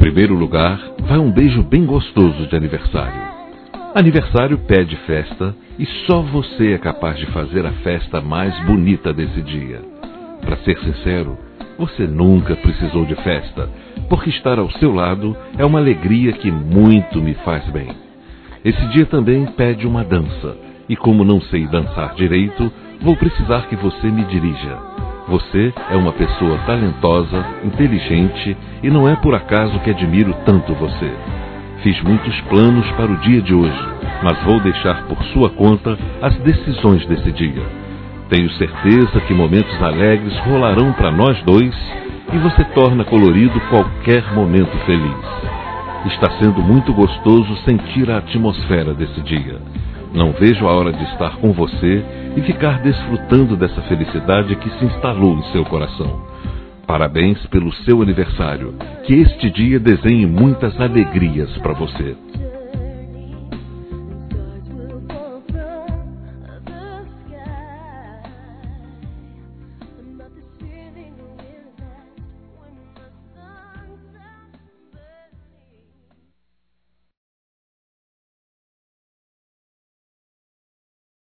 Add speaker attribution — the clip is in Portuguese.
Speaker 1: primeiro lugar, vai um beijo bem gostoso de aniversário. Aniversário pede festa e só você é capaz de fazer a festa mais bonita desse dia. Para ser sincero, você nunca precisou de festa, porque estar ao seu lado é uma alegria que muito me faz bem. Esse dia também pede uma dança, e como não sei dançar direito, vou precisar que você me dirija. Você é uma pessoa talentosa, inteligente, e não é por acaso que admiro tanto você. Fiz muitos planos para o dia de hoje, mas vou deixar por sua conta as decisões desse dia. Tenho certeza que momentos alegres rolarão para nós dois e você torna colorido qualquer momento feliz. Está sendo muito gostoso sentir a atmosfera desse dia. Não vejo a hora de estar com você e ficar desfrutando dessa felicidade que se instalou em seu coração. Parabéns pelo seu aniversário. Que este dia desenhe muitas alegrias para você.